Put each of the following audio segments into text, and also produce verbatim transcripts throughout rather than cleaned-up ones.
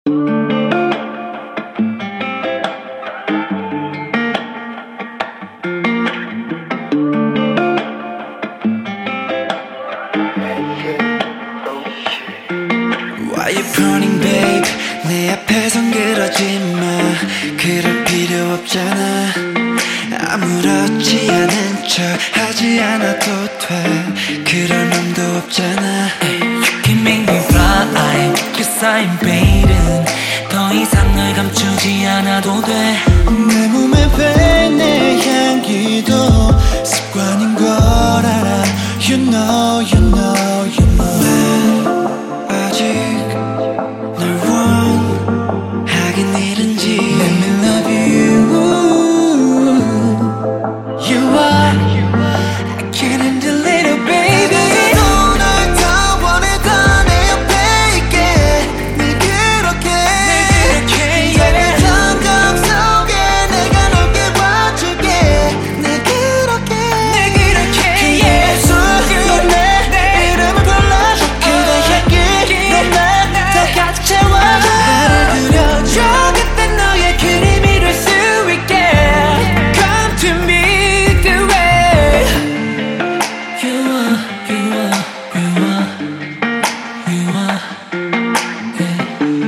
Why you running babe 내 앞에선 그러지 마 그럴 필요 없잖아 아무렇지 않은 척 하지 않아도 돼 그럴 맘도 없잖아 You can make me fly Cause I'm fading 더 이상 널 감추지 않아도 돼 내 몸에 배 내 향기도 습관인 걸 알아 You know, you know, you know 난 아직 널 원하긴 이른지 Let me love you You are I can't handle it, baby 오늘 더 원해 더 내 옆에 있게 늘 그렇게 기다릴 감정 속에 내가 넓게 봐줄게 늘 그렇게 늘 그렇게 넌 내 이름을 불러줄게 그대 향기로 난 더 가득 채워줘 나를 그려줘 그때 너의 그림이 될 수 있게 Come to me the way You are, you are, you are, you are yeah.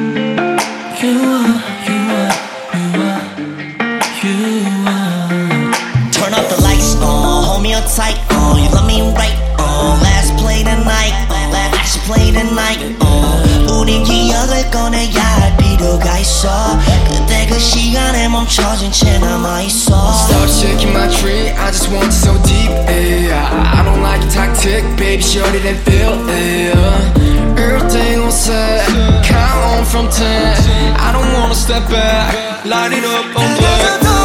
You are, you are, you are, you are Turn up the lights on, hold me up tight on. You love me right on. Let's play tonight, let's play tonight on. 우린 기억을 꺼내야 할 필요가 있어. 그때 그 시간에 멈춰진 채 남아있어. Start shaking my tree, I just want you so deep, yeah. I, I don't like it toxic, baby, shorty that feel, yeah. Everything on set, count on from ten. I don't wanna step back, light it up on black.